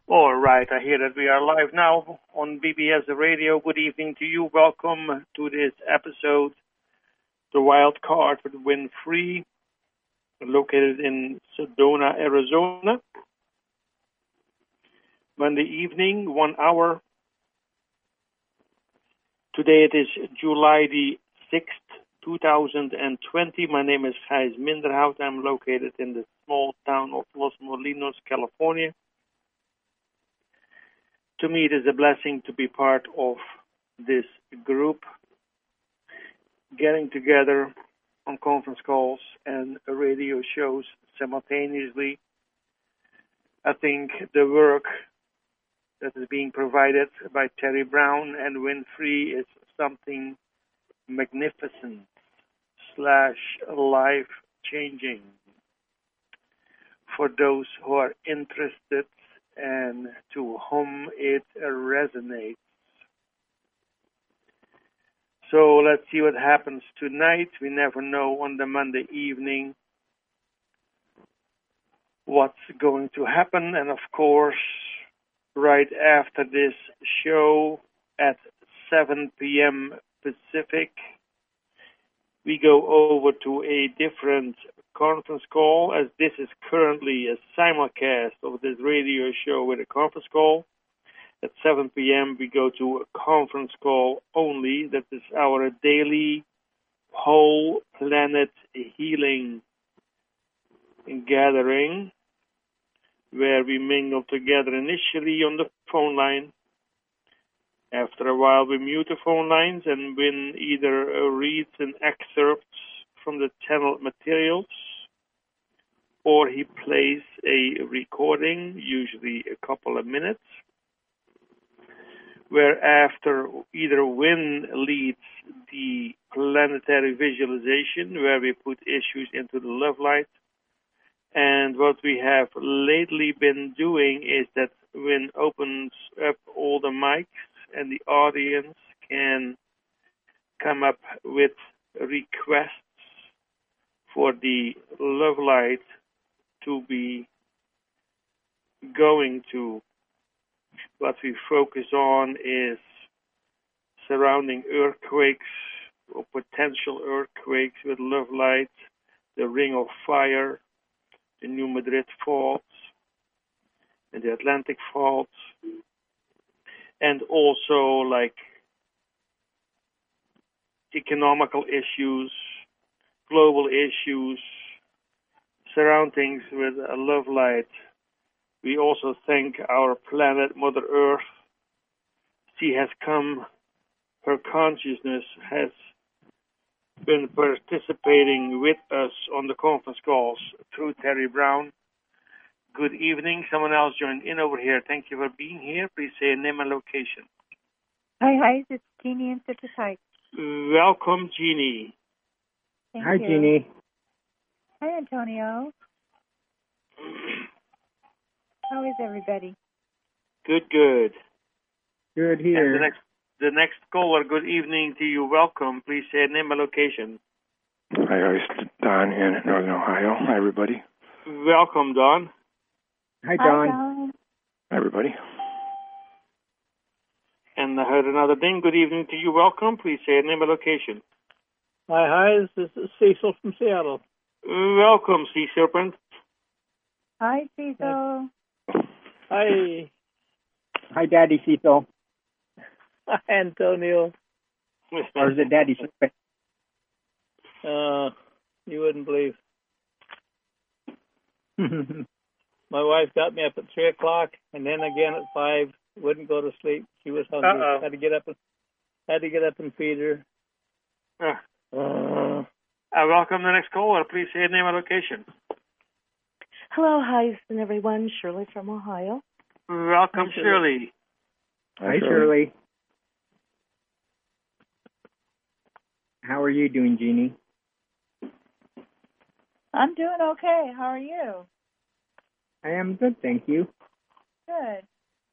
All right, I hear that we are live now on BBS Radio. Good evening to you. Welcome to this episode, The Wild Card with Win Free, located in Sedona, Arizona. Monday evening, 1 hour. Today it is July the 6th, 2020. My name is Gijs Minderhout. I'm located in the small town of Los Molinos, California. To me, it is a blessing to be part of this group, getting together on conference calls and radio shows simultaneously. I think the work that is being provided by Terry Brown and Winfrey is something magnificent / life-changing for those who are interested and to whom it resonates. So let's see what happens tonight. We never know on the Monday evening what's going to happen. And of course, right after this show at 7 p.m. Pacific, we go over to a different conference call, as this is currently a simulcast of this radio show with a conference call. At 7 p.m. we go to a conference call only. That is our daily whole planet healing gathering, where we mingle together initially on the phone line. After a while we mute the phone lines, and Win either reads an excerpt from the channeled materials, or he plays a recording, usually a couple of minutes, whereafter either Win leads the planetary visualization, where we put issues into the love light. And what we have lately been doing is that Win opens up all the mics, and the audience can come up with requests for the love light to be going to. What we focus on is surrounding earthquakes or potential earthquakes with love light, the Ring of Fire, the New Madrid faults, and the Atlantic faults, and also like economical issues, global issues, surroundings with a love light. We also thank our planet, Mother Earth. She has come, her consciousness has been participating with us on the conference calls through Terry Brown. Good evening. Someone else joined in over here. Thank you for being here. Please say your name and location. Hi, it's Jeannie in Citrus Heights. Welcome, Jeannie. Hi, Jeannie. Hi, Antonio. How is everybody? Good. Good here. And the next caller, good evening to you. Welcome. Please say your name and location. Hi, it's Don in Northern Ohio. Hi, everybody. Welcome, Don. Hi, Don. Hi, everybody. And I heard another thing. Good evening to you. Welcome. Please say your name and location. Hi, this is Cecil from Seattle. Welcome, Sea Serpent. Hi, Cecil. Hi. Hi, Daddy Cecil. Hi, Antonio. Or is it Daddy Serpent? You wouldn't believe. My wife got me up at 3 o'clock, and then again at 5. Wouldn't go to sleep. She was hungry. Uh-oh. Had to get up and feed her. Welcome the next caller. Please say your name and location. Hello, hi, everyone. Shirley from Ohio. Welcome, Shirley. Hi, Shirley. How are you doing, Jeannie? I'm doing okay. How are you? I am good, thank you. Good.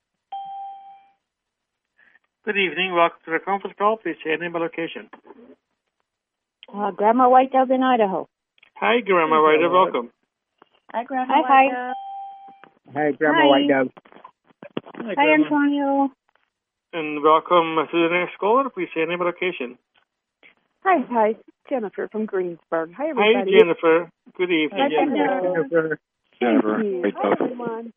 Good evening. Welcome to the conference call. Please say your name and location. Grandma White Dove in Idaho. Hi, Grandma White Dove. Welcome. Hi, Grandma Hi. White Dove. Hi, Grandma White Dove. Hi, Grandma. Antonio. And welcome to the next caller. Please say name and location. Hi. Jennifer from Greensburg. Hi, Hi, everybody. Jennifer. Good evening. Hi, Jennifer. Jennifer. Jennifer. Thank you. Great Hi, stuff. everyone.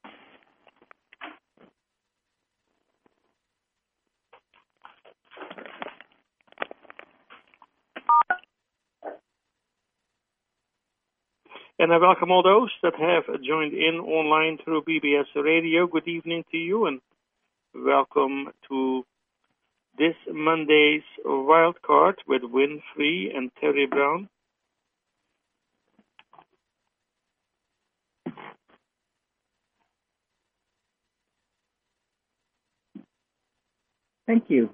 And I welcome all those that have joined in online through BBS Radio. Good evening to you, and welcome to this Monday's Wild Card with Winfrey and Terry Brown. Thank you.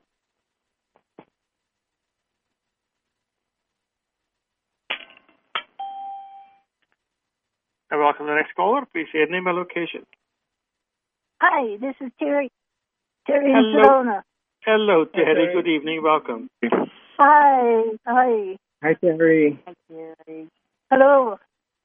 I welcome the next caller. Please say name and location. Hi, this is Terry. Terry in Hello. Sedona. Hello, Terry. Terry. Good evening. Welcome. Hi. Hi. Hi, Terry. Hi, Terry. Hello.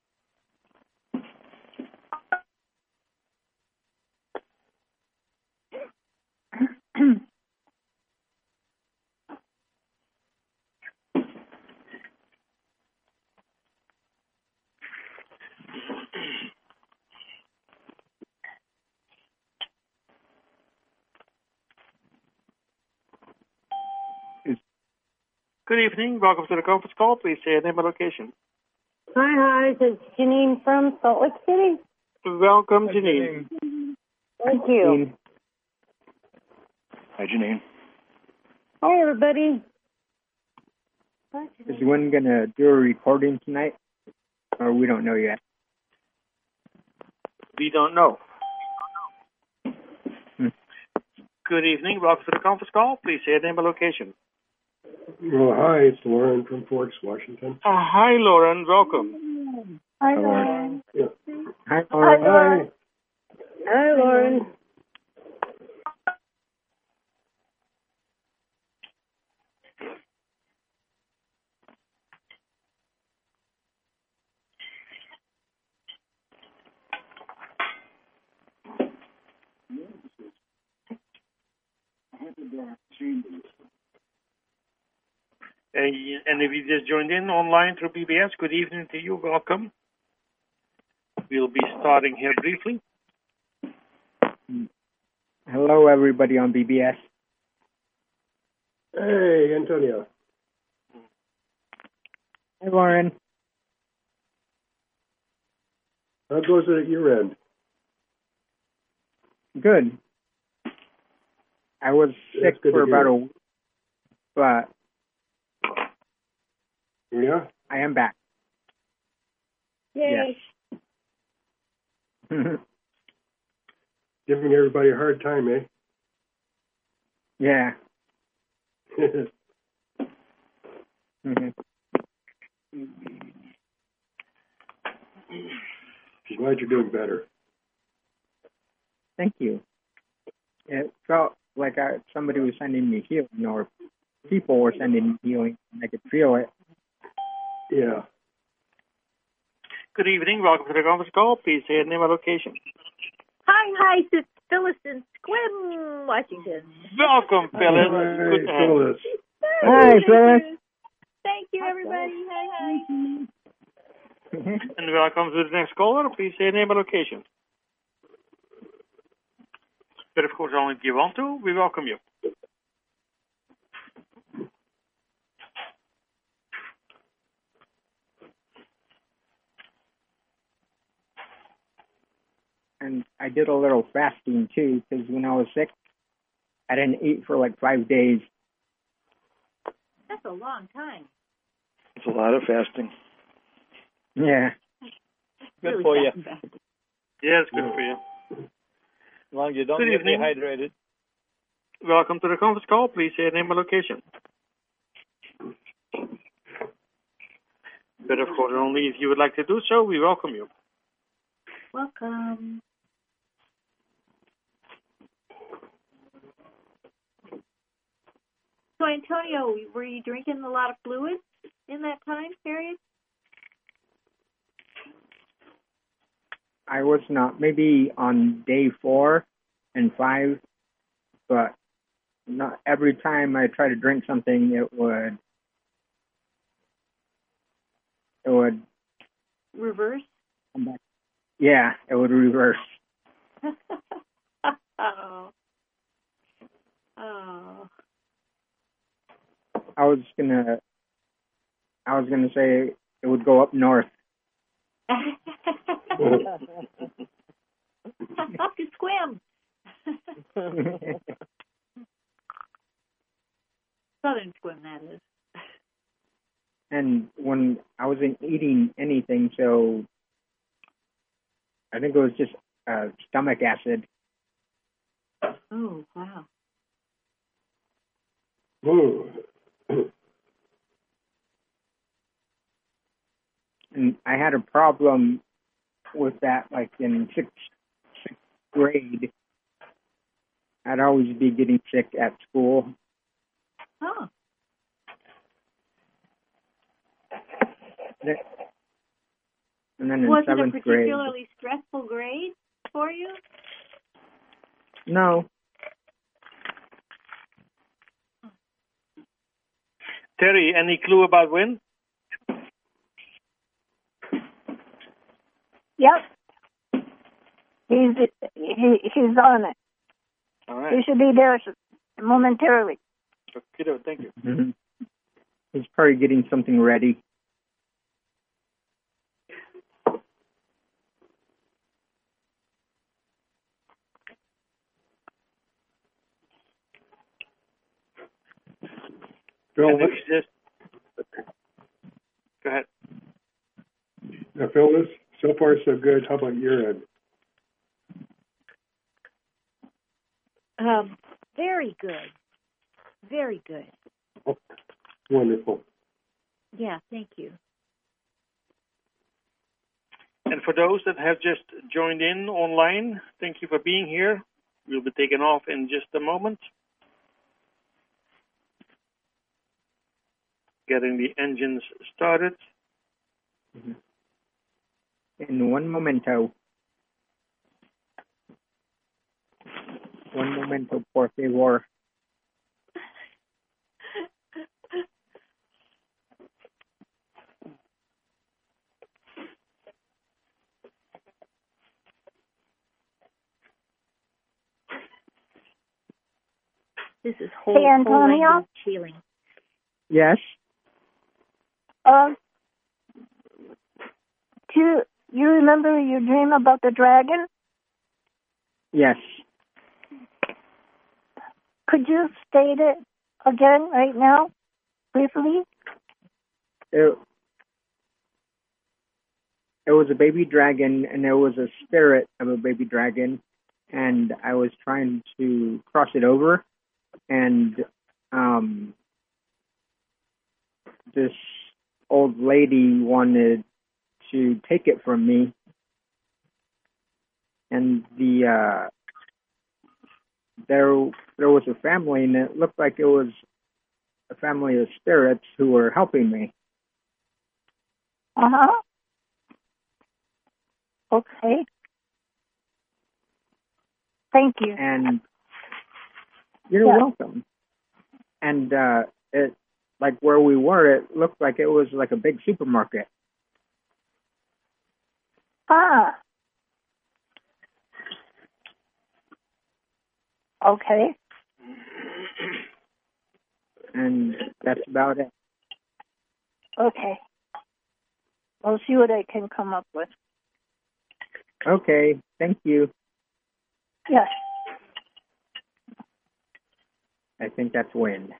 Good evening. Welcome to the conference call. Please say name and location. Hi. This is Janine from Salt Lake City. Welcome, Hi, Janine. Thank you. Hi, Janine. Hi, everybody. Is one going to do a recording tonight? Or we don't know yet? We don't know. Hmm. Good evening. Welcome to the conference call. Please say name and location. Well, hi, it's Lauren from Forks, Washington. Hi, Lauren. Welcome. Hi, Lauren. Yeah. Hi, Hi, Lauren. Lauren. Hi, Lauren. And if you just joined in online through BBS, good evening to you. Welcome. We'll be starting here briefly. Hello, everybody on BBS. Hey, Antonio. Hi, Lauren. How goes it at your end? Good. I was That's sick good for to about hear. a week, but Yeah? I am back. Yay. Giving everybody a hard time, eh? Yeah. Mhm. I'm glad you're doing better. Thank you. It felt like somebody was sending me healing, or people were sending me healing. I could feel it. Yeah. Good evening. Welcome to the conference call. Please say name and location. Hi. It's Phyllis in Squim, Washington. Welcome, Phyllis. Good to have you. Phyllis. Hi, Phyllis. Thank you, everybody. Hi. And welcome to the next caller. Please say name and location. But of course, only if you want to, we welcome you. And I did a little fasting too, because when I was sick, I didn't eat for like 5 days. That's a long time. It's a lot of fasting. Yeah. Good for you. Yes, good for you. As long as you don't Good get evening. dehydrated. Welcome to the conference call. Please say name and location. But of course, only if you would like to do so, we welcome you. Welcome. So, Antonio, were you drinking a lot of fluids in that time period? I was not. Maybe on day 4 and 5, but not every time I try to drink something, it would Reverse? come back. Yeah, it would reverse. Oh. Oh. I was gonna say it would go up north. Up to swim. Southern swim, that is. And when I wasn't eating anything, so I think it was just stomach acid. Oh, wow. Ooh. And I had a problem with that, like in sixth grade. I'd always be getting sick at school. Oh. And then in Was it a 7th grade. particularly stressful grade for you? No. Terry, any clue about when? Yep. He's on it. All right. He should be there momentarily. Okay, thank you. Mm-hmm. He's probably getting something ready. Phil, And if you just... Go ahead. Phil, this so far so good. How about your end? Very good. Very good. Oh, wonderful. Yeah, thank you. And for those that have just joined in online, thank you for being here. We'll be taking off in just a moment. Getting the engines started. Mm-hmm. In one momento. One momento, por favor. This is Hey, Antonio? whole feeling. Yes? Do you remember your dream about the dragon? Yes. Could you state it again right now, briefly? It was a baby dragon, and there was a spirit of a baby dragon, and I was trying to cross it over, and this old lady wanted to take it from me, and there was a family, and it looked like it was a family of spirits who were helping me. Uh-huh. Okay. Thank you. And you're welcome. And it, like where we were, it looked like it was like a big supermarket. Ah. Okay. And that's about it. Okay. I'll see what I can come up with. Okay, thank you. Yes. I think that's wind.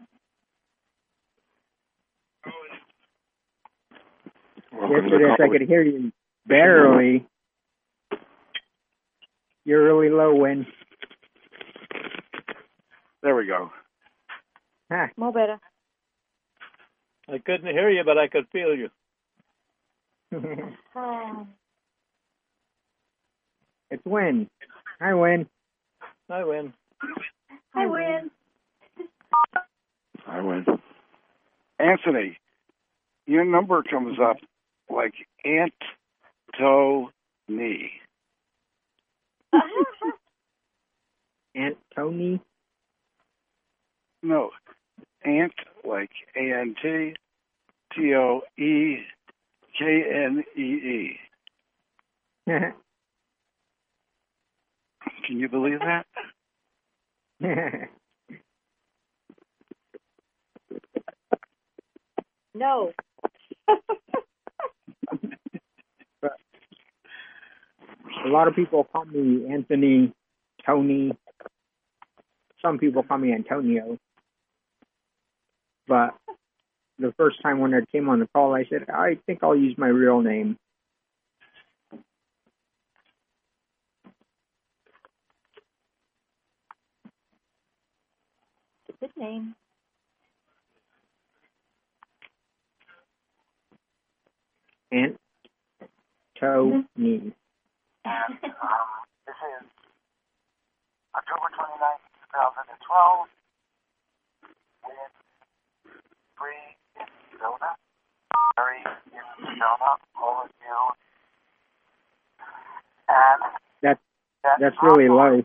Yes, it is. I could hear you barely. You're really low, Wind. There we go. Huh. More better. I couldn't hear you, but I could feel you. It's Win. Hi, Win. I win. Hi, Win. I win. Anthony, your number comes up like Aunt-to-knee. Tony? No. Ant, like A-N-T, T-O-E-K-N-E-E. Can you believe that? No. A lot of people call me Anthony, Tony. Some people call me Antonio. But the first time when I came on the call, I said, I think I'll use my real name. Good name. Tony. And this is October 29th, 2012, with free in Sedona, Mary in Sedona, all of you. And that's really low.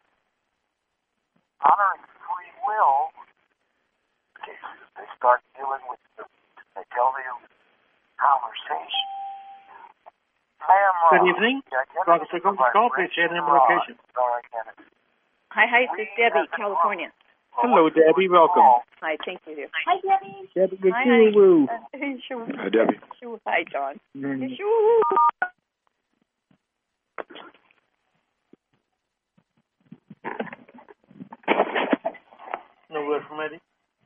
Honoring free will cases, they start dealing with they tell you conversation. Good evening. Welcome to the conference call. Please share the name and location. Hi, this is Debbie, California. Hello, Debbie. Welcome. Hi, thank you. Hi, Debbie. Debbie, Hi. woo. Hi, Debbie. Hi, John. No word from Eddie.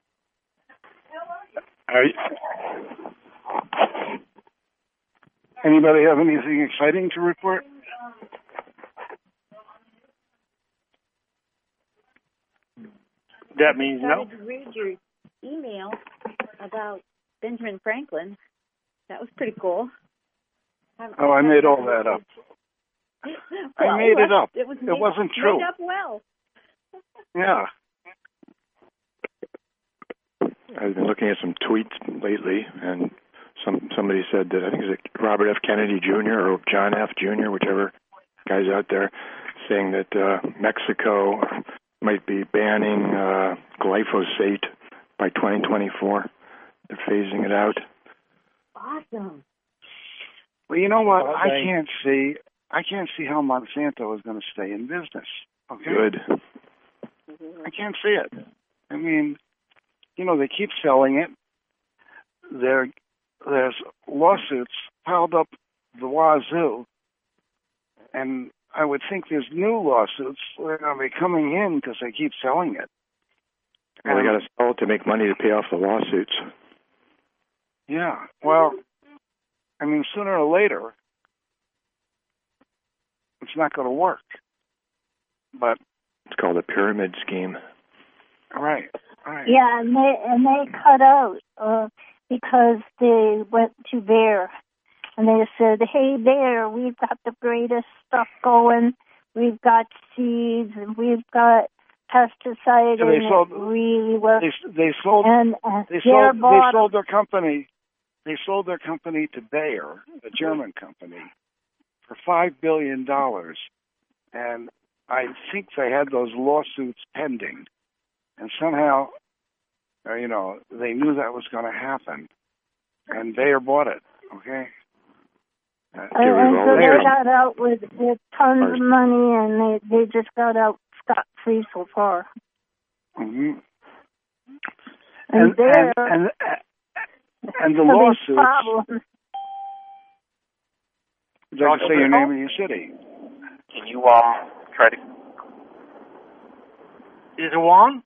Anybody have anything exciting to report? That means I no. started to read your email about Benjamin Franklin. That was pretty cool. Oh, I made all that up. I made it up. It wasn't true. Made up well. Yeah. I've been looking at some tweets lately, and somebody said that, I think it's Robert F. Kennedy Jr. or John F. Jr., whichever guy's out there, saying that Mexico might be banning glyphosate by 2024. They're phasing it out. Awesome. Well, you know what? I can't see how Monsanto is going to stay in business. Okay. Good. I can't see it. I mean, they keep selling it. There's lawsuits piled up the wazoo, and I would think there's new lawsuits that are going to be coming in because they keep selling it. Well, they got to sell it to make money to pay off the lawsuits. Yeah. Well, I mean, sooner or later, it's not going to work. But it's called a pyramid scheme. Right. Yeah, and they cut out because they went to Bayer and they said, "Hey, Bayer, we've got the greatest stuff going. We've got seeds and we've got pesticide, and it really works." They sold their company. They sold their company to Bayer, a German company, for $5 billion, and I think they had those lawsuits pending, and somehow, they knew that was going to happen, and Bayer bought it. Okay. And so they got out with tons of money, and they just got out scot-free so far. Mm-hmm. And the lawsuits. Would you like to say your name and your city? Can you try to? Is it Juan?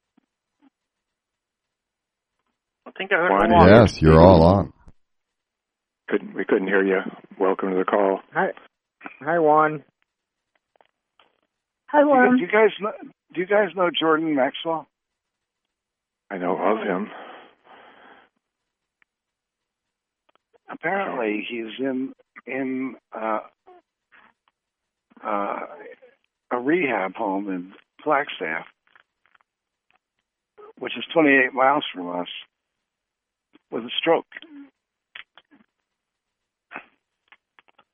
I think I heard Juan. Yes, you're all on. We couldn't hear you. Welcome to the call. Hi, Juan. Hi, Juan. Do you guys know Jordan Maxwell? I know of him. Apparently, he's in a rehab home in Flagstaff, which is 28 miles from us, with a stroke.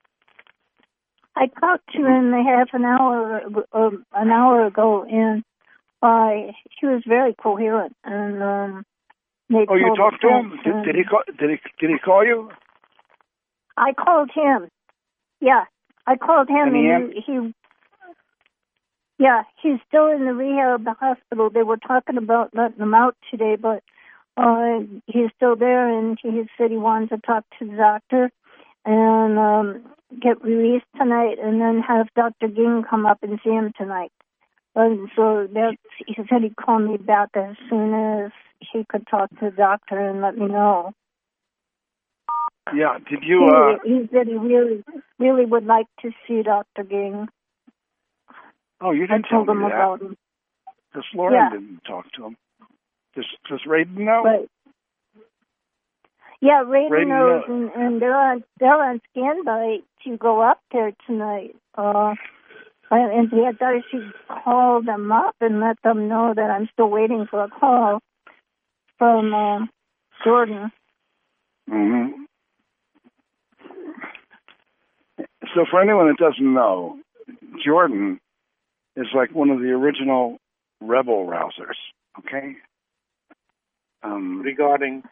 I talked to him an hour ago, and he was very coherent, and they Oh, you told talked to him? and Did he call? Did he call you? I called him. Yeah, I called him, and he yeah, he's still in the rehab hospital. They were talking about letting him out today, but he's still there, and he said he wanted to talk to the doctor and get released tonight, and then have Dr. Ging come up and see him tonight. So he said he'd call me back as soon as he could talk to the doctor and let me know. Yeah. Did you? He said he really, really would like to see Dr. Ging. Oh, you didn't I tell told me him that. about him. Because Lauren didn't talk to him. Does Raiden know? Right. Yeah, Raiden knows, and they're on standby to go up there tonight. And yeah, Darcy called them up and let them know that I'm still waiting for a call from Jordan. Mm-hmm. So for anyone that doesn't know, Jordan is like one of the original rebel rousers, okay? Regarding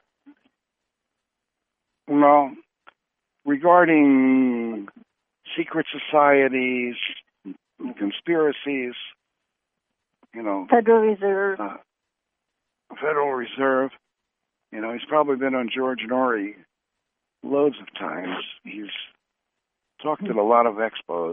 secret societies, conspiracies, Federal Reserve. Federal Reserve. He's probably been on George Norrie loads of times. He's talked at a lot of expos.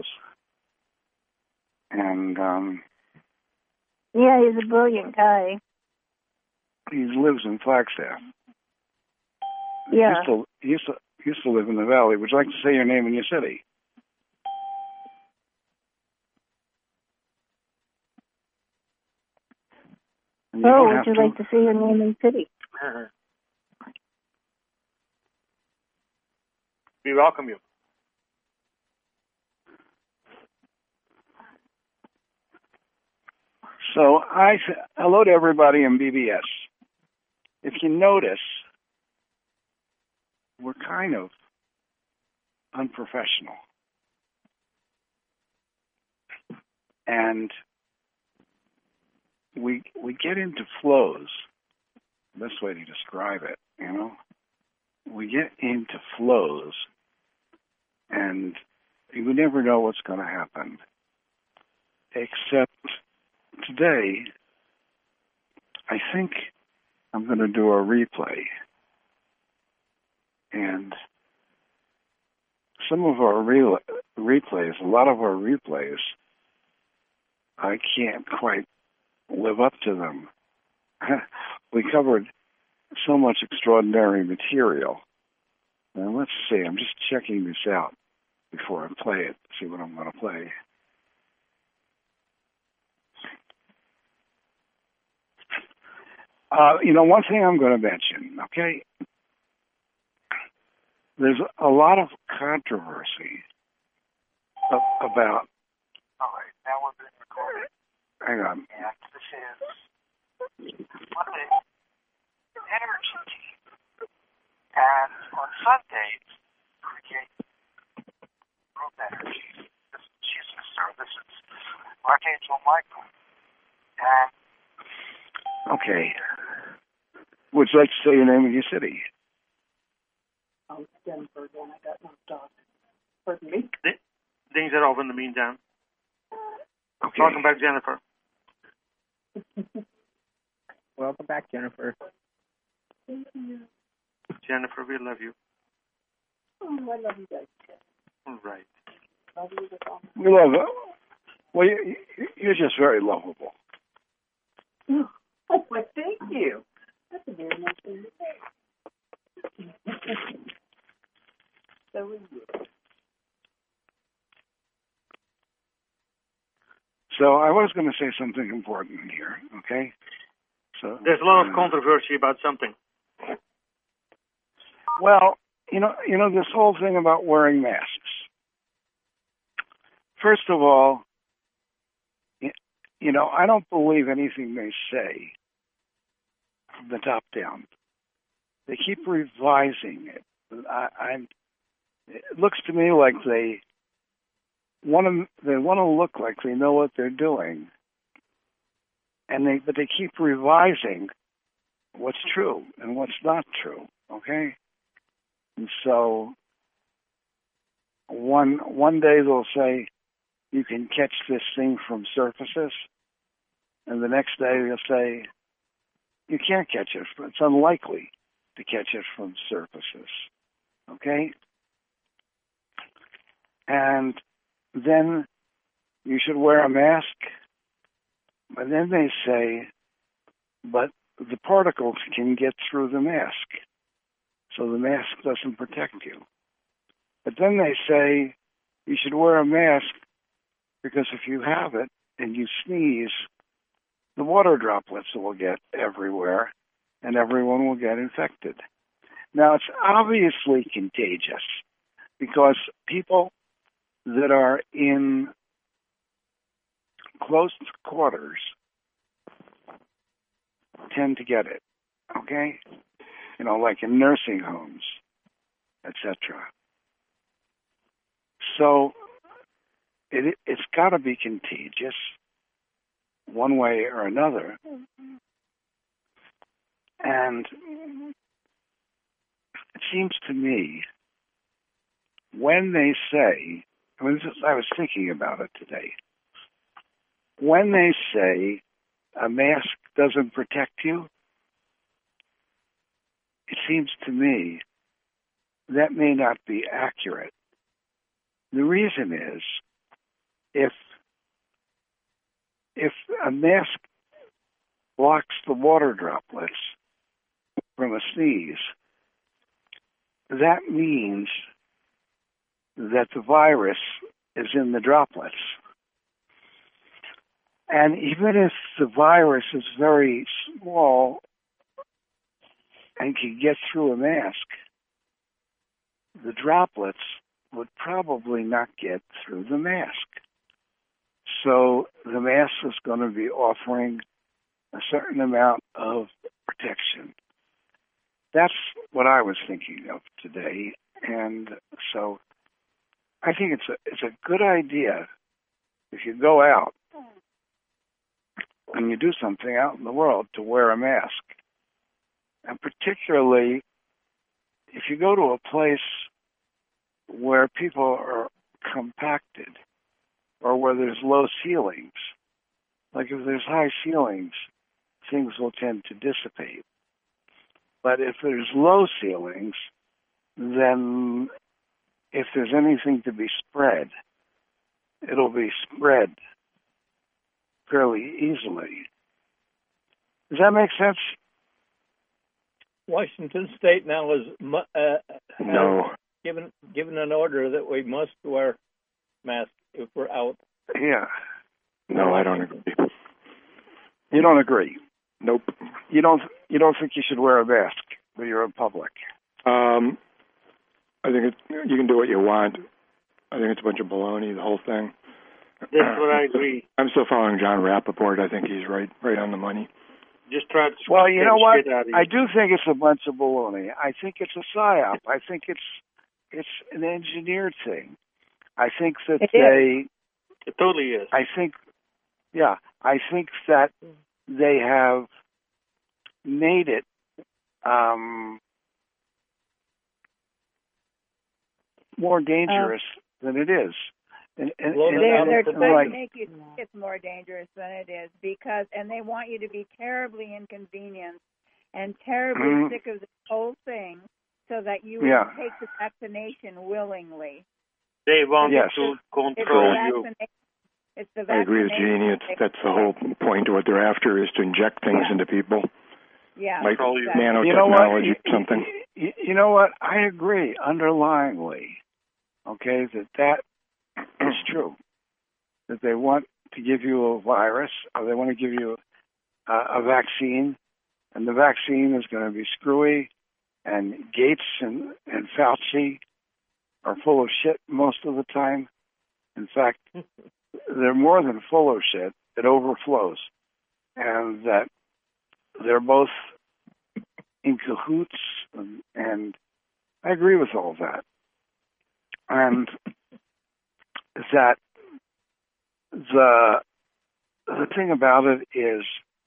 And yeah, he's a brilliant guy. He lives in Flagstaff. Yeah. He used to live in the Valley. Would you like to say your name and your city? Would you like to say your name and city? We welcome you. So hello to everybody in BBS. If you notice, we're kind of unprofessional. And we get into flows. Best way to describe it, we get into flows, and you never know what's going to happen. Except today, I think I'm going to do a replay. And some of our replays, a lot of our replays, I can't quite live up to them. We covered so much extraordinary material. And let's see, I'm just checking this out before I play it, see what I'm going to play. One thing I'm going to mention, okay? There's a lot of controversy about... All right, now we're being recorded. Hang on. And this is Monday Energy Team. And on Sundays, create group energy. She's the services. Archangel Michael. And okay. Would you like to say your name and your city? Oh, it's Denver again. I got knocked off. Pardon me? Things are off in the meantime. Okay. Welcome back, Jennifer. Welcome back, Jennifer. Thank you. Jennifer, we love you. Oh, I love you guys. All right. Love you with all We love it. Well, you're just very lovable. my... Oh, well, thank you. That's a very nice thing to say. So are you. So I was going to say something important here, okay? So there's a lot of controversy about something. Well, this whole thing about wearing masks. First of all, I don't believe anything they say from the top down. They keep revising it. It looks to me like they want to look like they know what they're doing. but they keep revising what's true and what's not true. Okay, and so one day they'll say you can catch this thing from surfaces, and the next day they'll say you can't catch it. It's unlikely to catch it from surfaces. Okay, and then you should wear a mask. But then they say, but the particles can get through the mask, so the mask doesn't protect you. But then they say you should wear a mask because if you have it and you sneeze, the water droplets will get everywhere and everyone will get infected. Now, it's obviously contagious because people that are in close quarters tend to get it, okay? Like in nursing homes, etc. So it's got to be contagious one way or another. And it seems to me when they say, I was thinking about it today, when they say a mask doesn't protect you, it seems to me that may not be accurate. The reason is, if a mask blocks the water droplets from a sneeze, that means that the virus is in the droplets. And even if the virus is very small and can get through a mask, the droplets would probably not get through the mask. So the mask is going to be offering a certain amount of protection. That's what I was thinking of today. And so I think it's a good idea if you go out and you do something out in the world to wear a mask. And particularly if you go to a place where people are compacted or where there's low ceilings. Like if there's high ceilings, things will tend to dissipate. But if there's low ceilings, then if there's anything to be spread, it'll be spread fairly easily. Does that make sense? Washington State now is no. given an order that we must wear masks if we're out. Yeah. No, I don't agree. You don't agree? Nope. You don't think you should wear a mask when you're in public? I think you can do what you want. I think it's a bunch of baloney, the whole thing. That's what I agree. I'm still following John Rappaport. I think he's right on the money. Just try to. Well, you know what? I do think it's a bunch of baloney. I think it's a psyop. I think it's an engineered thing. I think that It totally is. I think that they have made it more dangerous than it is. And they're trying to make you think it's more dangerous than it is and they want you to be terribly inconvenienced and terribly sick of the whole thing so that you will take the vaccination willingly. They want to control you. It's the I agree with Jeannie. That's the whole point of what they're after is to inject things into people. Yeah. Like exactly. nanotechnology or something. You know what? I agree underlyingly, okay, that is true. That they want to give you a virus or they want to give you a vaccine, and the vaccine is going to be screwy, and Gates and Fauci are full of shit most of the time. In fact, they're more than full of shit. It overflows. And that they're both in cahoots, and I agree with all that. And that the thing about it is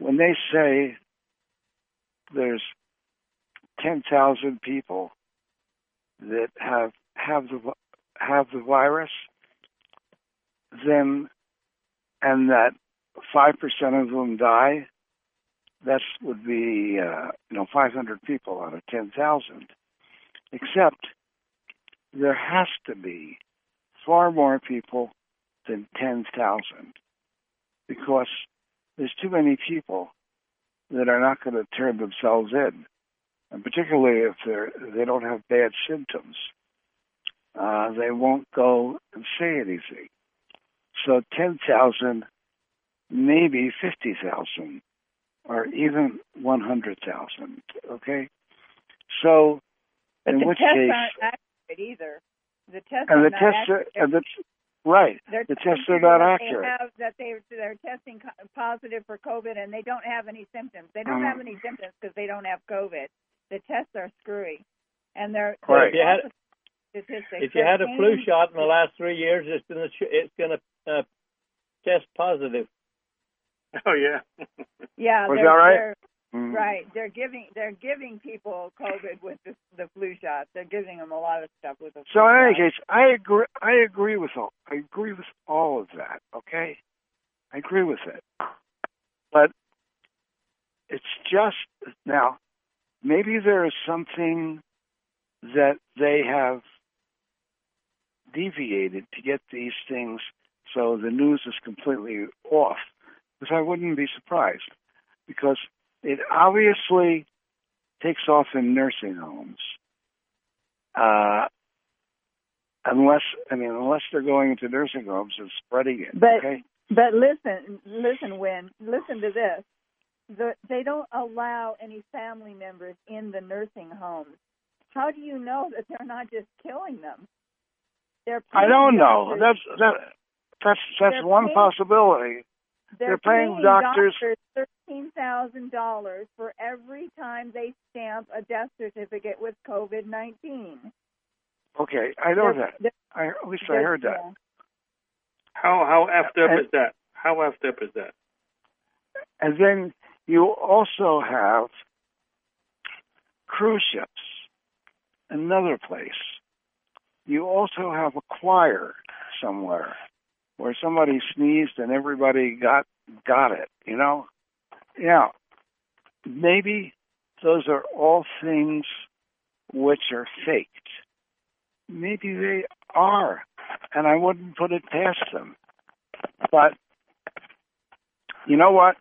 when they say there's 10,000 people that have the virus, then, and that 5% of them die, that would be 500 people out of 10,000. Except there has to be far more people than 10,000, because there's too many people that are not going to turn themselves in, and particularly if they don't have bad symptoms, they won't go and say anything. So 10,000, maybe 50,000, or even 100,000. Okay, so but in which tests case, aren't accurate either. The tests and are the not tests accurate. Right. They're The tests are not accurate. They're testing positive for COVID, and they don't have any symptoms. They don't have any symptoms because they don't have COVID. The tests are screwy, and they're right. If you had a flu shot in the last 3 years, it's going to test positive. Oh yeah. Yeah. Was that right? Right. They're giving people COVID with the flu shot. They're giving them a lot of stuff with the flu shot. So in any shot. case, I agree with all of that. Okay, I agree with it. But it's just now, maybe there is something that they have deviated to get these things so the news is completely off. Because I wouldn't be surprised, because it obviously takes off in nursing homes, unless they're going into nursing homes and spreading it. But listen, Wynn, listen to this. They don't allow any family members in the nursing homes. How do you know that they're not just killing them? I don't know. That's one possibility. They're paying doctors $13,000 for every time they stamp a death certificate with COVID-19. Okay, I know that. At least I heard that. Yeah. How effed up is that? How effed up is that? And then you also have cruise ships, another place. You also have a choir somewhere where somebody sneezed and everybody got it, Yeah, maybe those are all things which are faked. Maybe they are, and I wouldn't put it past them. But you know what?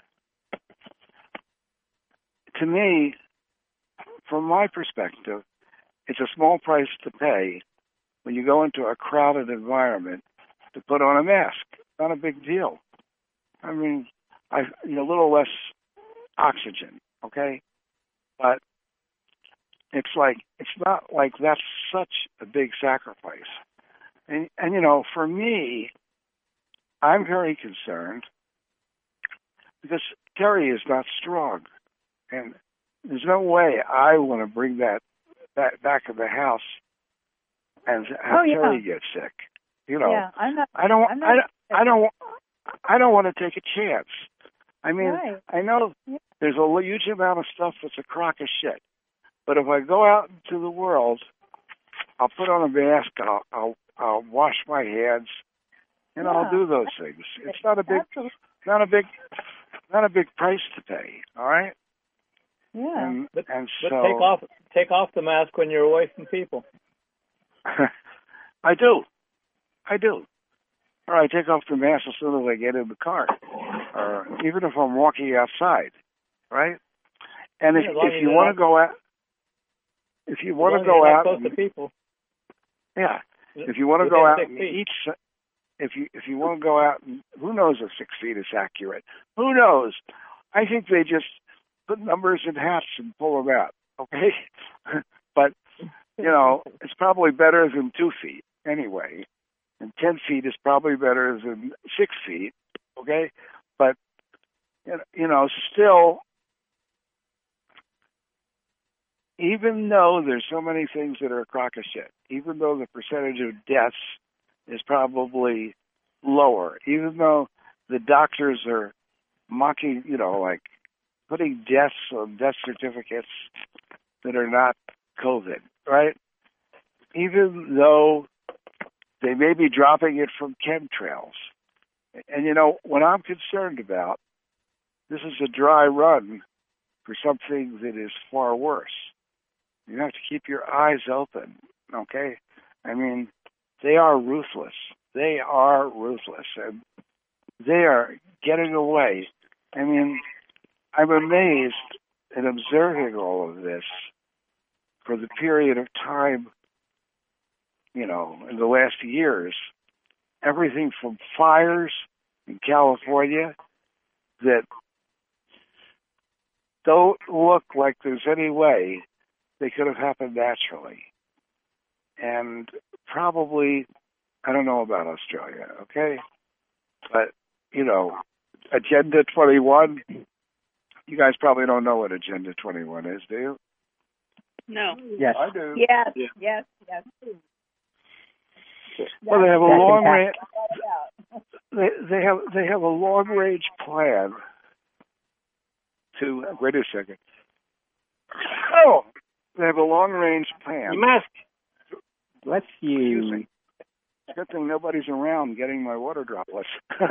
To me, from my perspective, it's a small price to pay when you go into a crowded environment to put on a mask. Not a big deal. I mean, a little less oxygen, okay? But it's not like that's such a big sacrifice. And for me, I'm very concerned because Terry is not strong. And there's no way I want to bring that back in the house and have Terry get sick. Yeah, I don't want to take a chance. I mean, right. I know there's a huge amount of stuff that's a crock of shit. But if I go out into the world, I'll put on a mask, I'll wash my hands, and I'll do those things. It's not a big price to pay. All right. Yeah. But so take off the mask when you're away from people. I do. Or I take off the mask as soon as I get in the car, or even if I'm walking outside, right? And if you want to go out, if you want to go out, close to people. Yeah. If you want to go out and eat, if you want to go out, and, who knows if 6 feet is accurate? Who knows? I think they just put numbers in hats and pull them out. Okay, but it's probably better than 2 feet anyway, and 10 feet is probably better than 6 feet. Okay, but still. Even though there's so many things that are a crock of shit, even though the percentage of deaths is probably lower, even though the doctors are mocking, like putting deaths on death certificates that are not COVID, right? Even though they may be dropping it from chemtrails. And, what I'm concerned about, this is a dry run for something that is far worse. You have to keep your eyes open, okay? I mean, they are ruthless. They are ruthless, and they are getting away. I mean, I'm amazed at observing all of this for the period of time, in the last years. Everything from fires in California that don't look like there's any way they could have happened naturally. And probably, I don't know about Australia, okay? But, Agenda 21, you guys probably don't know what Agenda 21 is, do you? No. Yes. I do. Yes, Yeah. yes. Well, they have a long range. They have a long range plan to wait a second. Oh, they have a long range plan. You must. Bless you. Good thing nobody's around getting my water droplets.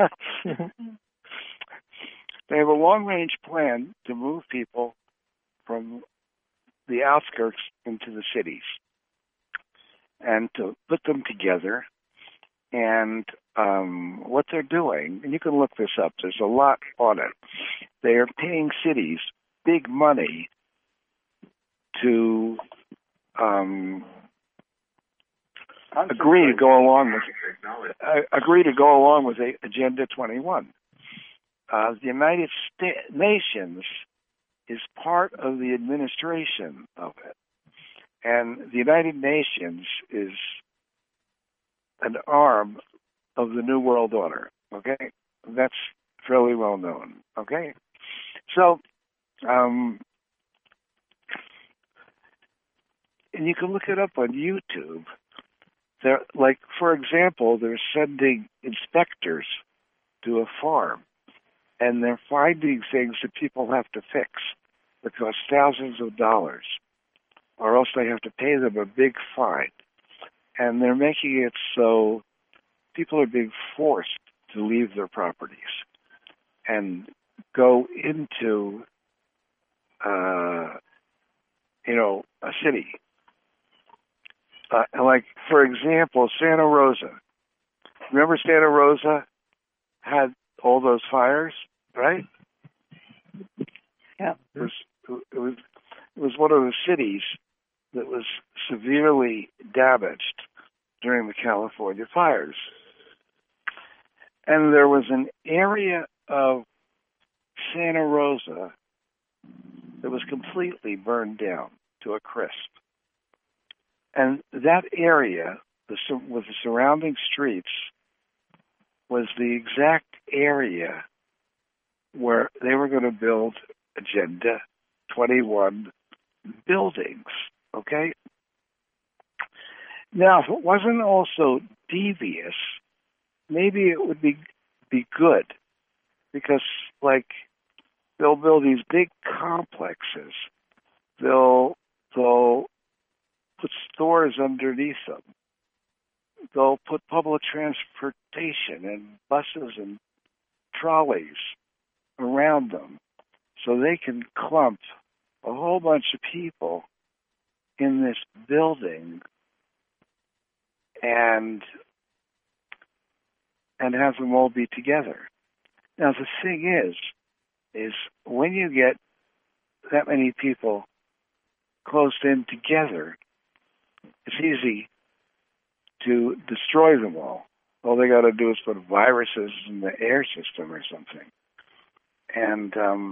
They have a long range plan to move people from the outskirts into the cities and to put them together. And what they're doing, and you can look this up, there's a lot on it. They are paying cities big money to agree to go along with Agenda 21. The United Nations is part of the administration of it, and the United Nations is an arm of the New World Order. Okay, that's fairly well known. Okay, so and you can look it up on YouTube. They're, like, for example, they're sending inspectors to a farm, and they're finding things that people have to fix that cost thousands of dollars, or else they have to pay them a big fine. And they're making it so people are being forced to leave their properties and go into, a city. Like, for example, Santa Rosa. Remember Santa Rosa had all those fires, right? Yeah. It was one of the cities that was severely damaged during the California fires. And there was an area of Santa Rosa that was completely burned down to a crisp. And that area, with the surrounding streets, was the exact area where they were going to build Agenda 21 buildings, okay? Now, if it wasn't also devious, maybe it would be good, because, like, they'll build these big complexes. They'll put stores underneath them. They'll put public transportation and buses and trolleys around them, so they can clump a whole bunch of people in this building and have them all be together. Now, the thing is when you get that many people close in together, it's easy to destroy them all. All they got to do is put viruses in the air system or something. And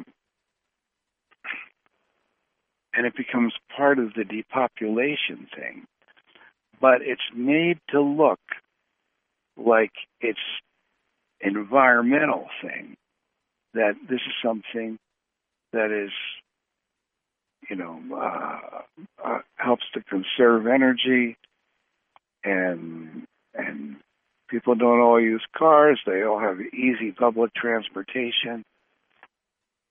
it becomes part of the depopulation thing. But it's made to look like it's an environmental thing, that this is something that is, helps to conserve energy, and people don't all use cars. They all have easy public transportation.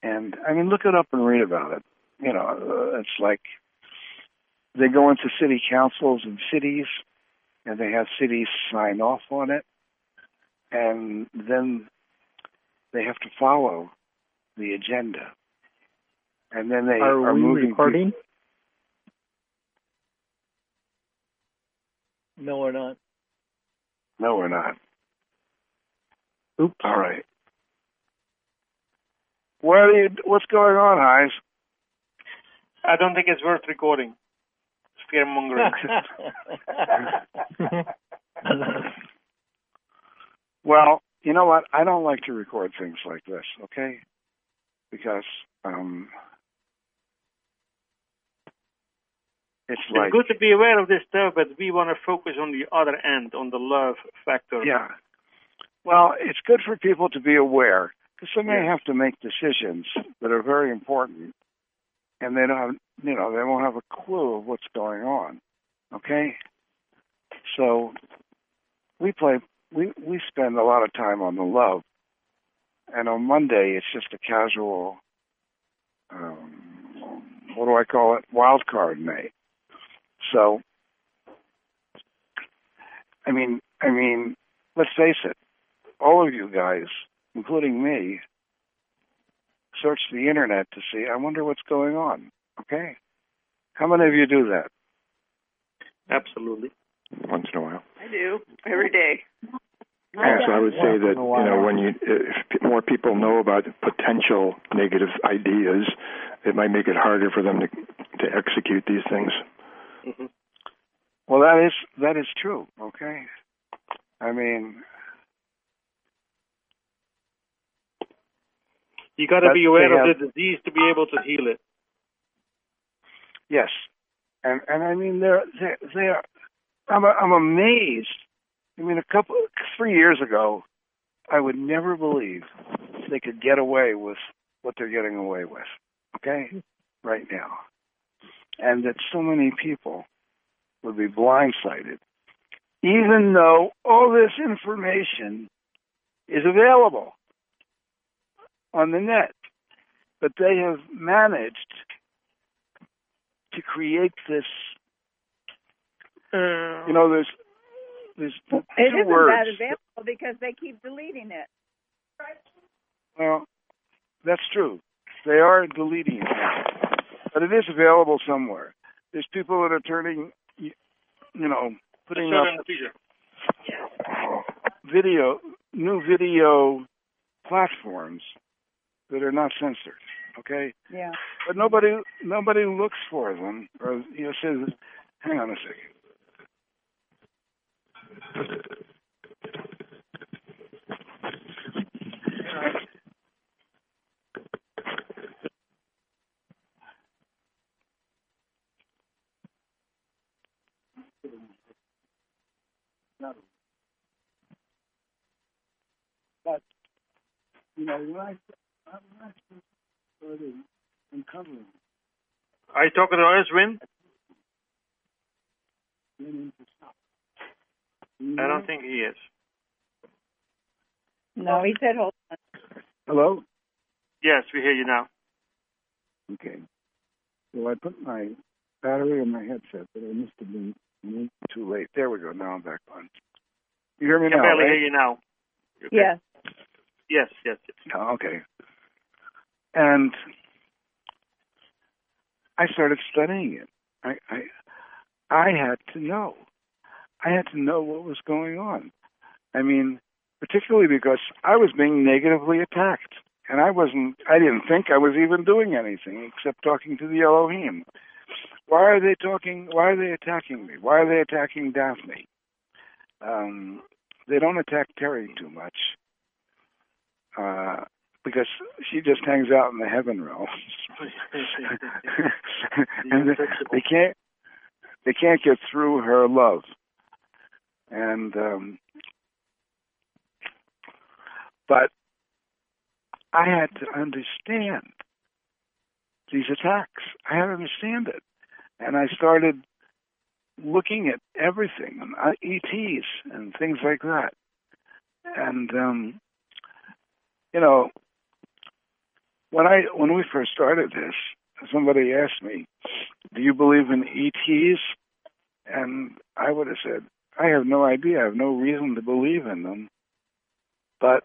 And, I mean, look it up and read about it. You know, it's like they go into city councils in cities, and they have cities sign off on it, and then they have to follow the agenda. And then they are moving. Recording? No, we're not. No, we're not. Oops. All right. What's going on, Heis? I don't think it's worth recording. It's fear-mongering. Well, you know what? I don't like to record things like this, okay? Because it's like... It's good to be aware of this stuff, but we want to focus on the other end, on the love factor. Yeah. Well, it's good for people to be aware, because they may have to make decisions that are very important, and they don't, they won't have a clue of what's going on. Okay? So we spend a lot of time on the love, and on Monday it's just a casual, what do I call it? Wild card night. So, I mean, let's face it. All of you guys, including me, search the internet to see, I wonder what's going on, okay? How many of you do that? Absolutely. Once in a while. I do. Every day. Yeah, so I would say that, when if more people know about potential negative ideas, it might make it harder for them to execute these things. Mm-hmm. Well, that is true, okay? I mean... You got to be aware of the disease to be able to heal it. Yes, and I mean they are. I'm amazed. I mean, 3 years ago, I would never believe they could get away with what they're getting away with. Okay, right now, and that so many people would be blindsided, even though all this information is available on the net, but they have managed to create this. There's it two isn't words. that available because they keep deleting it. Well, that's true. They are deleting it now, but it is available somewhere. There's people that are putting up new video platforms that are not censored, okay? Yeah. But nobody looks for them, or says, "Hang on a second." But when I started uncovering. Are you talking to us, Win? I don't think he is. No, he said hold on. Hello? Yes, we hear you now. Okay. So I put my battery in my headset, but I must have been too late. There we go. Now I'm back on. You hear me now? I can barely right? hear you now. Okay. Yes. Yes. Oh, okay. And I started studying it. I had to know. I had to know what was going on. I mean, particularly because I was being negatively attacked. And I didn't think I was even doing anything except talking to the Elohim. Why are they attacking me? Why are they attacking Daphne? They don't attack Terry too much. Because she just hangs out in the heaven realm. And they can't get through her love. And but I had to understand these attacks. I had to understand it. And I started looking at everything, ETs and things like that. And when we first started this, somebody asked me, "Do you believe in ETs?" And I would have said, "I have no idea. I have no reason to believe in them." But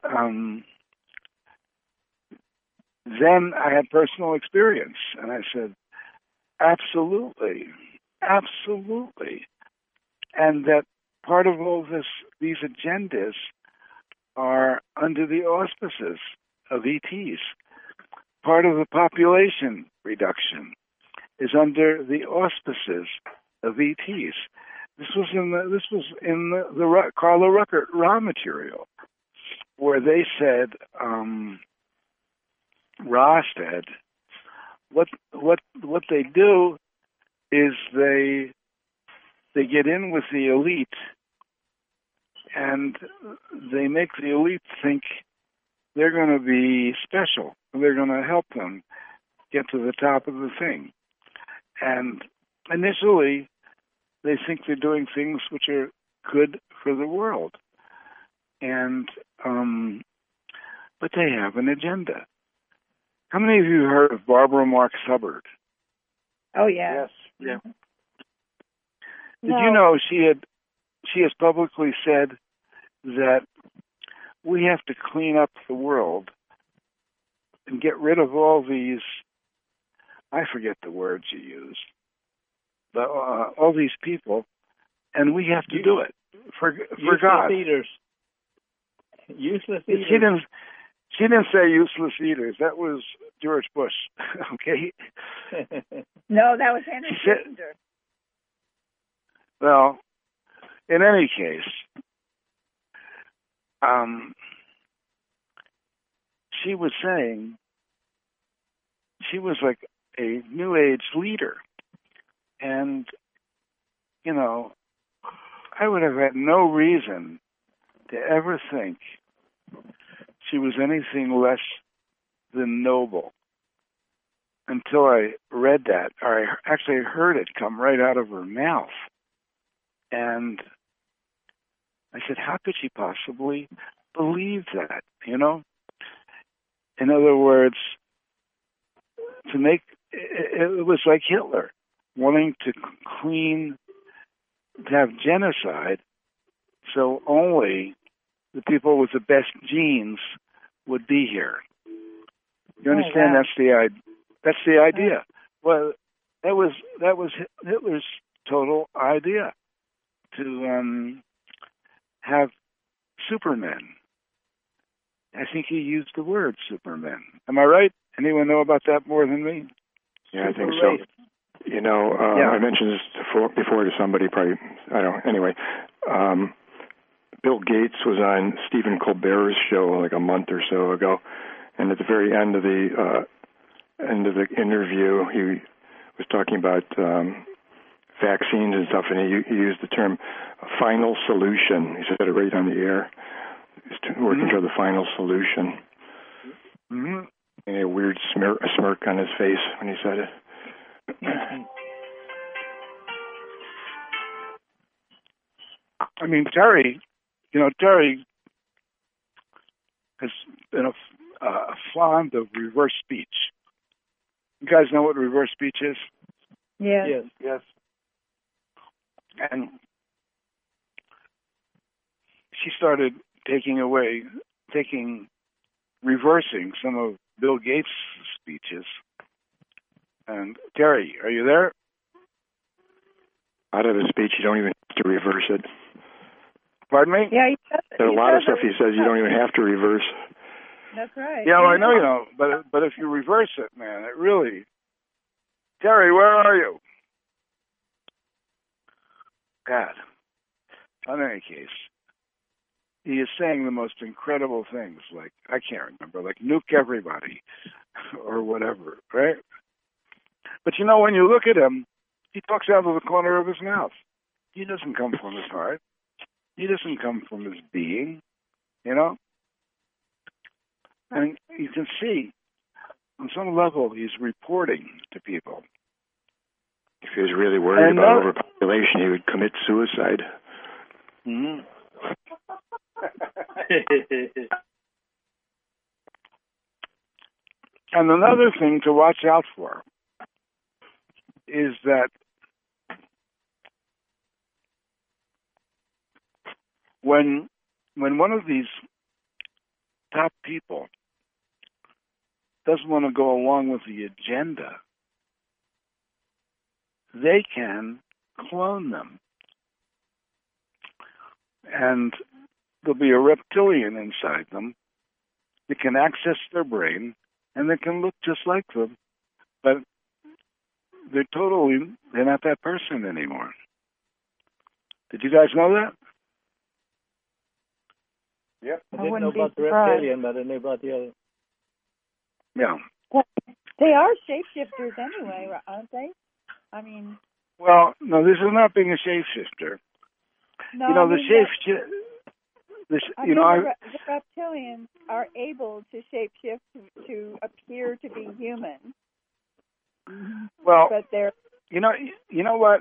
then I had personal experience, and I said, "Absolutely, absolutely," and that part of all these agendas are under the auspices of ETs. Part of the population reduction is under the auspices of ETs. This was in the Carla Ruckert Ra material, where they said, Ra said, what they do is they get in with the elite, and they make the elite think they're going to be special. They're going to help them get to the top of the thing. And initially, they think they're doing things which are good for the world. And but they have an agenda. How many of you heard of Barbara Marx Hubbard? Oh, yeah. Yes. Yeah. Did you know she has publicly said that we have to clean up the world and get rid of all these, I forget the words you used, but all these people, and we have to do it for God. Useless eaters. She didn't say useless eaters. That was George Bush. Okay. No, that was Henry Kissinger. Well, in any case, she was saying she was like a New Age leader. And, you know, I would have had no reason to ever think she was anything less than noble until I read that, or I actually heard it come right out of her mouth. And I said, how could she possibly believe that, you know? In other words, it was like Hitler wanting to have genocide, so only the people with the best genes would be here. You understand? That's the idea. Well, that was Hitler's total idea, to have supermen. I think he used the word supermen. Am I right? Anyone know about that more than me? Yeah, I think so. You know, I mentioned this before to somebody, probably, I don't know, anyway. Bill Gates was on Stephen Colbert's show like a month or so ago, and at the very end of the interview, he was talking about vaccines and stuff, and he used the term final solution. He said it right on the air. He's working toward the final solution. Mm-hmm. And a weird smirk on his face when he said it. I mean, Terry has been fond of reverse speech. You guys know what reverse speech is? Yes. Yes. And she started reversing some of Bill Gates' speeches. And Terry, are you there? Out of his speech, you don't even have to reverse it. Pardon me? Yeah, there's a lot of stuff he says you don't even have to reverse. That's right. Yeah, well, I know you don't, but if you reverse it, man, it really... Terry, where are you? God. In any case, he is saying the most incredible things, like, I can't remember, like nuke everybody or whatever, right? But you know, when you look at him, he talks out of the corner of his mouth. He doesn't come from his heart. He doesn't come from his being, you know? And you can see, on some level, he's reporting to people. If he was really worried about overpopulation, he would commit suicide. Mm-hmm. And another thing to watch out for is that when one of these top people doesn't want to go along with the agenda, they can clone them. And there'll be a reptilian inside them that can access their brain, and they can look just like them, but they're not that person anymore. Did you guys know that? Yep. I didn't know about the reptilian, but I knew about the other. Yeah. Well, they are shapeshifters anyway, aren't they? I mean... Well, no, this is not being a shapeshifter. No, the shapeshifter... The reptilians are able to shapeshift to appear to be human. Well, but they're... You know what?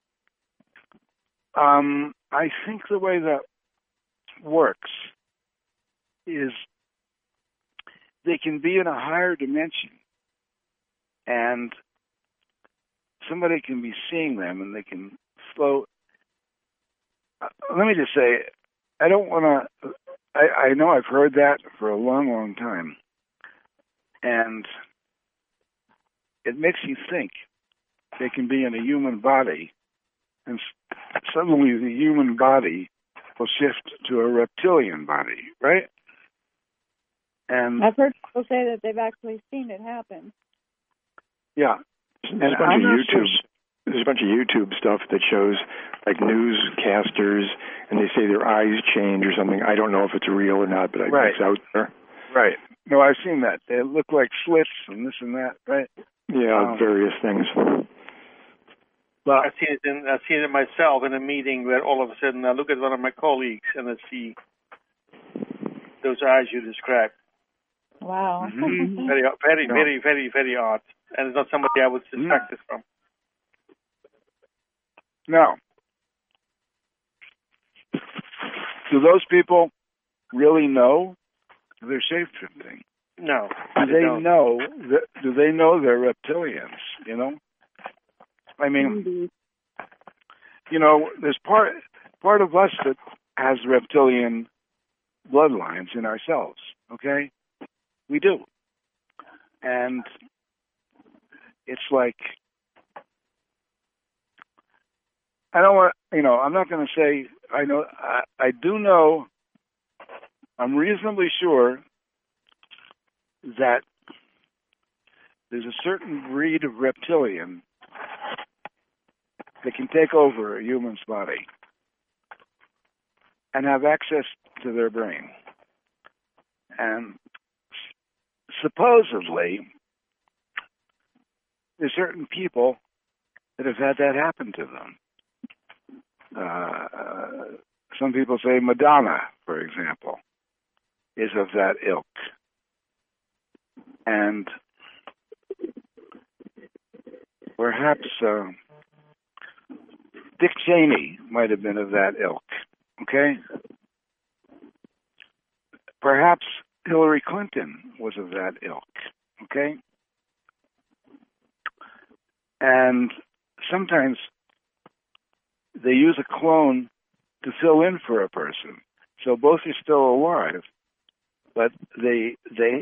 I think the way that works is they can be in a higher dimension, and somebody can be seeing them, and they can float. Let me just say, I don't want to. I know I've heard that for a long, long time, and it makes you think they can be in a human body, and suddenly the human body will shift to a reptilian body, right? And I've heard people say that they've actually seen it happen. Yeah. There's a bunch of YouTube stuff that shows like newscasters, and they say their eyes change or something. I don't know if it's real or not, but it's out there. Right. No, I've seen that. They look like slits and this and that, right? Yeah, various things. Well, I've seen it myself in a meeting where all of a sudden I look at one of my colleagues and I see those eyes you described. Wow. Mm-hmm. Very odd. And it's not somebody I would suspect it from. Now, do those people really know they're shape-shifting? No. Do they know they're reptilians, you know? I mean, there's part of us that has reptilian bloodlines in ourselves, okay? We do. And it's like, I don't want, I'm not going to say, I do know, I'm reasonably sure that there's a certain breed of reptilian that can take over a human's body and have access to their brain. And supposedly, there's certain people that have had that happen to them. Some people say Madonna, for example, is of that ilk. And perhaps Dick Cheney might have been of that ilk, okay? Perhaps Hillary Clinton was of that ilk, okay? And sometimes they use a clone to fill in for a person. So both are still alive, but there's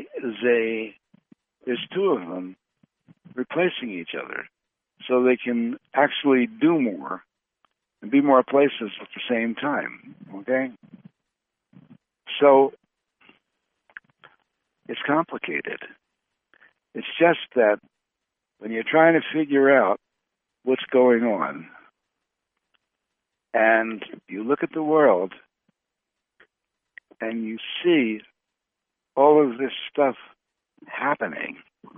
two of them replacing each other, so they can actually do more and be more places at the same time, okay? So it's complicated. It's just that when you're trying to figure out what's going on, and you look at the world, and you see all of this stuff happening,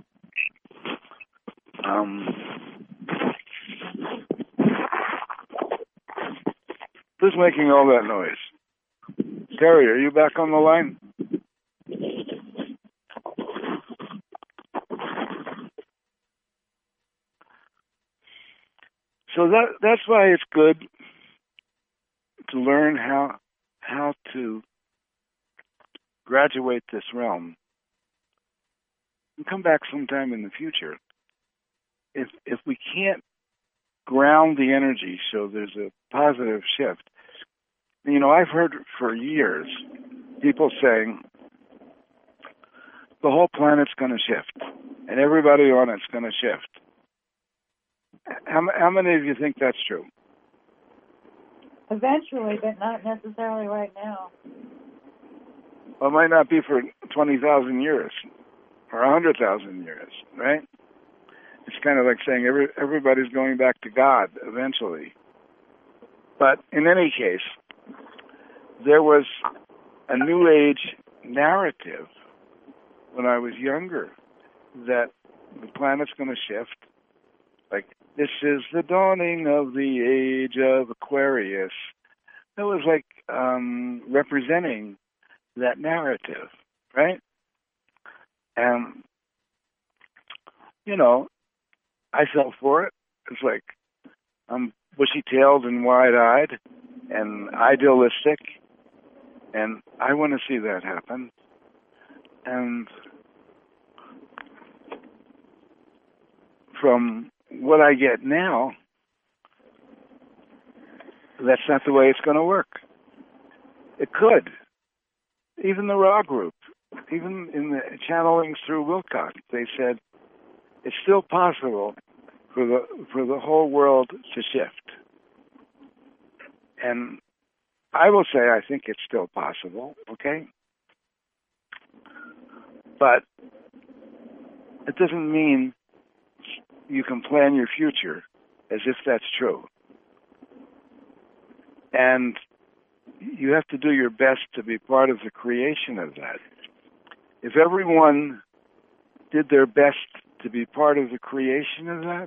who's making all that noise? Terry, are you back on the line? So that's why it's good to learn how to graduate this realm. can come back sometime in the future. If we can't ground the energy so there's a positive shift, I've heard for years people saying the whole planet's going to shift and everybody on it's going to shift. How many of you think that's true? Eventually, but not necessarily right now. Well, it might not be for 20,000 years or 100,000 years, right? It's kind of like saying everybody's going back to God eventually. But in any case, there was a New Age narrative when I was younger that the planet's going to shift. Like, this is the dawning of the age of Aquarius. That was like representing that narrative, right? And, I fell for it. It's like I'm bushy-tailed and wide-eyed and idealistic, and I want to see that happen. And from what I get now, that's not the way it's going to work. It could. Even the Ra group, even in the channelings through Wilcock, they said it's still possible for the whole world to shift. And I will say I think it's still possible, okay? But it doesn't mean you can plan your future as if that's true. And you have to do your best to be part of the creation of that. If everyone did their best to be part of the creation of that,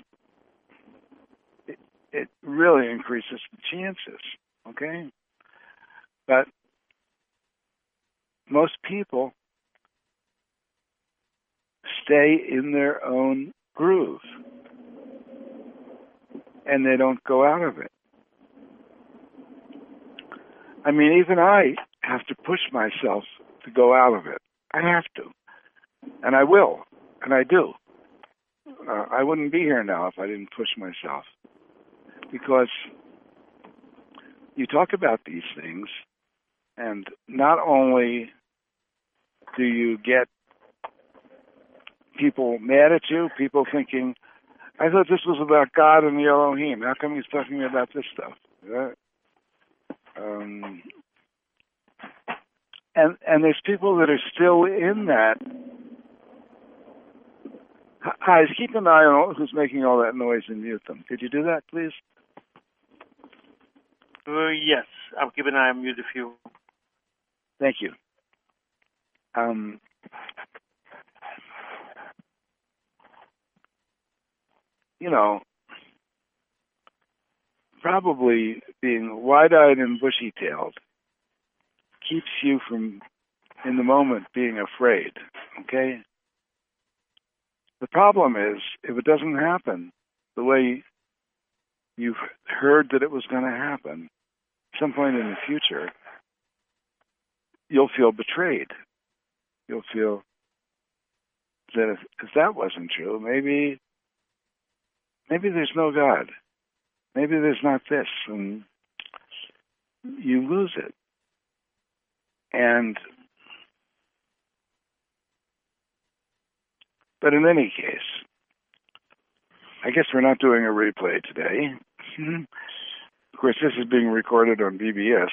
it really increases the chances, okay? But most people stay in their own groove, and they don't go out of it. I mean, even I have to push myself to go out of it. I have to. And I will. And I do. I wouldn't be here now if I didn't push myself. Because you talk about these things, and not only do you get people mad at you, people thinking, I thought this was about God and the Elohim. How come he's talking about this stuff? And there's people that are still in that. Guys, keep an eye on who's making all that noise and mute them. Could you do that, please? Yes, I'll keep an eye on mute if you. Thank you. Probably being wide-eyed and bushy-tailed keeps you from, in the moment, being afraid, okay? The problem is, if it doesn't happen the way you've heard that it was going to happen, at some point in the future, you'll feel betrayed. You'll feel that if that wasn't true, maybe there's no God. Maybe there's not this, and you lose it. But in any case, I guess we're not doing a replay today. Of course, this is being recorded on BBS.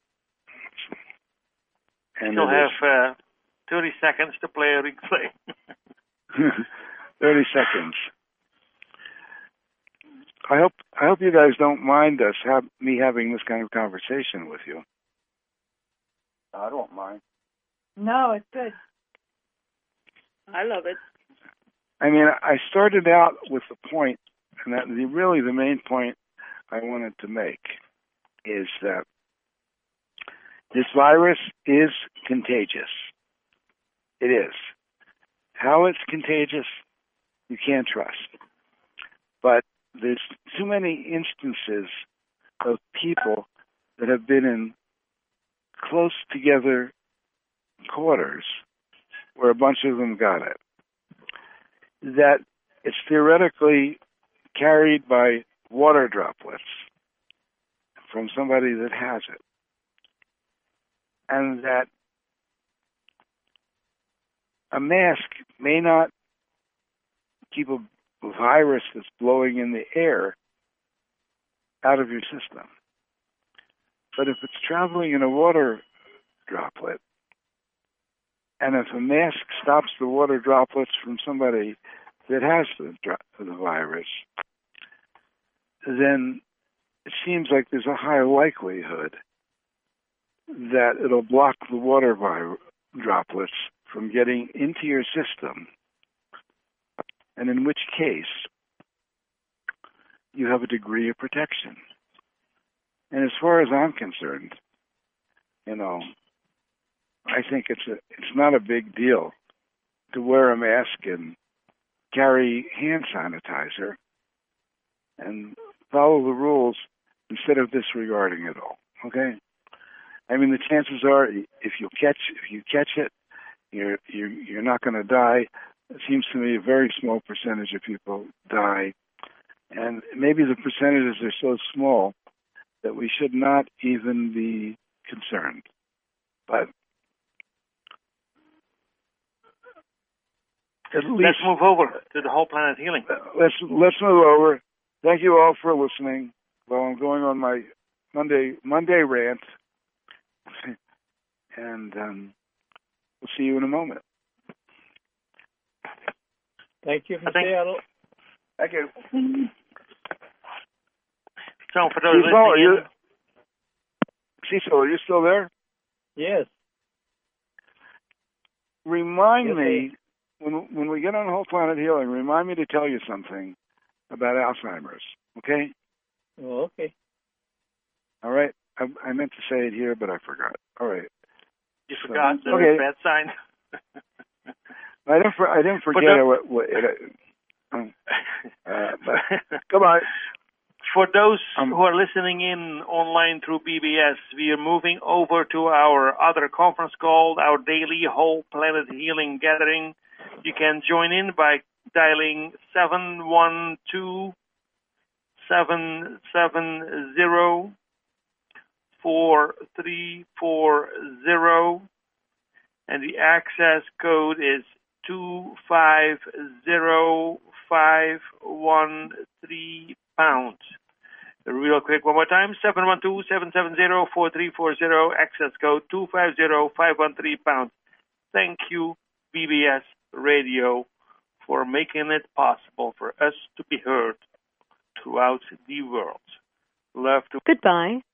And you'll have 30 seconds to play a replay. 30 seconds. I hope you guys don't mind me having this kind of conversation with you. I don't mind. No, it's good. I love it. I mean, I started out with the point, and that really the main point I wanted to make is that this virus is contagious. It is. How it's contagious, you can't trust. But there's too many instances of people that have been in close together quarters where a bunch of them got it. that it's theoretically carried by water droplets from somebody that has it, and that a mask may not keep a virus that's blowing in the air out of your system. But if it's traveling in a water droplet, and if a mask stops the water droplets from somebody that has the virus, then it seems like there's a high likelihood that it'll block the water droplets from getting into your system, and in which case you have a degree of protection. And as far as I'm concerned, I think it's not a big deal to wear a mask and carry hand sanitizer and follow the rules instead of disregarding it all. Okay? I mean, the chances are, if you catch it, you're not going to die. It seems to me a very small percentage of people die, and maybe the percentages are so small that we should not even be concerned. But at least let's move over to the Whole Planet Healing. Let's move over. Thank you all for listening. Well, I'm going on my Monday rant, and we'll see you in a moment. Thank you from Seattle. Thank you. So for those listening Cecil, are you still there? Yes. Remind me, when we get on Whole Planet Healing, remind me to tell you something about Alzheimer's, okay? Oh, okay. All right. I meant to say it here, but I forgot. All right. You forgot? That's okay. a bad sign. I didn't forget but goodbye. For those who are listening in online through BBS, we are moving over to our other conference call, our daily Whole Planet Healing Gathering. You can join in by dialing 712-770-4340, and the access code is 250513 pound. Real quick, one more time, 712-770-4340, access code 250513 pound. Thank you, BBS Radio, for making it possible for us to be heard throughout the world. Love to. Goodbye.